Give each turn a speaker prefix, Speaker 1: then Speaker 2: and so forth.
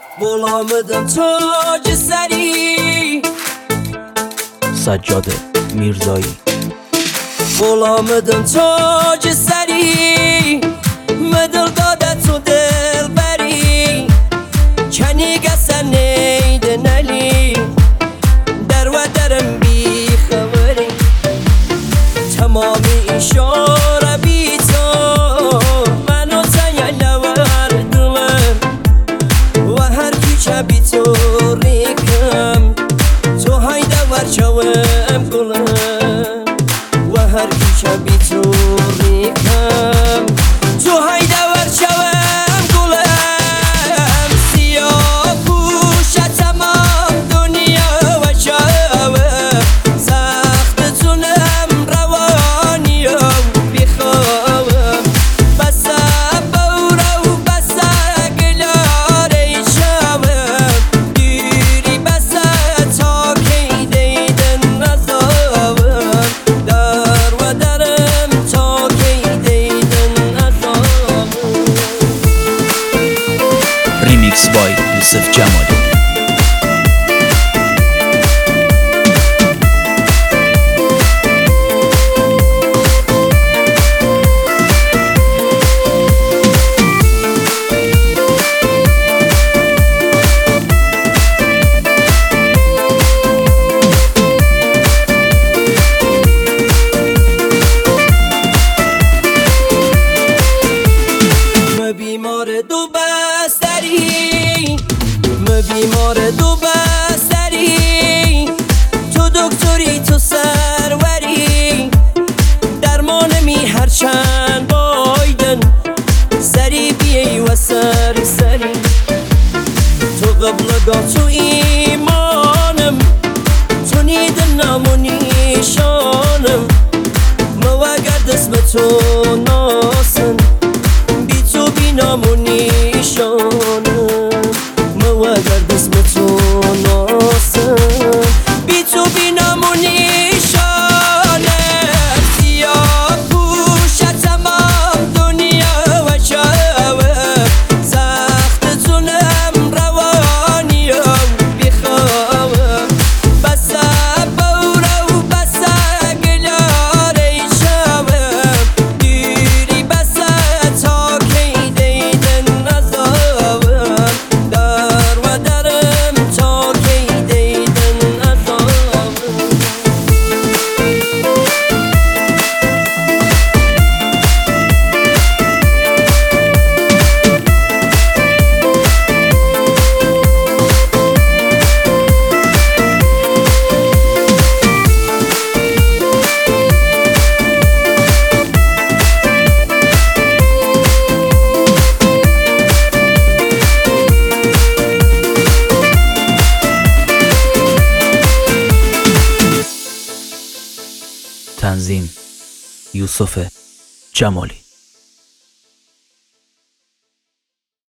Speaker 1: bulamadım tacı seri.
Speaker 2: سجاد میرزایی.
Speaker 1: bulamadım tacı seri. مدل داده تو دل بری کنیگه سن نیدن علی در و درم بی خبری تمامی اشاره بی تو منو تیله وردلم و هر کوچه بی تو ریکم تو هایده ورچوم گلم و هر کوچه بی تو ریکم تو هایده ورچوم گلم سیاه پوشه تمام دنیا و شوم سخت تونم روانی و بیخوام بسه بوره و بسه گلاره شوم دیری بسه تا کی دیدن نزاوم در و درم تا کی دیدن نزاوم
Speaker 2: ریمیکس بای یوسف جمالی.
Speaker 1: بیمار دو بستری بیمار دو بستری تو دکتری تو سروری درمان هر چند بایدن سری بیایی و سری سری تو قبلگاه تو ایمانم تو نیدن نام و نیشانم موگرد اسم تو ناسن نام و نیشانم موگرد اسم تو ناسم بی تو بی نام و نیشانم سیاه پوشه تمام دنیا و شوم سخت تونم روانی و بیخوام بسه بوره و بسه گلاره شوم دیری بسه تا کی دیدن نزاوم در و درم تا کی دیدن نزاوم
Speaker 2: تنظیم یوسف جمالی.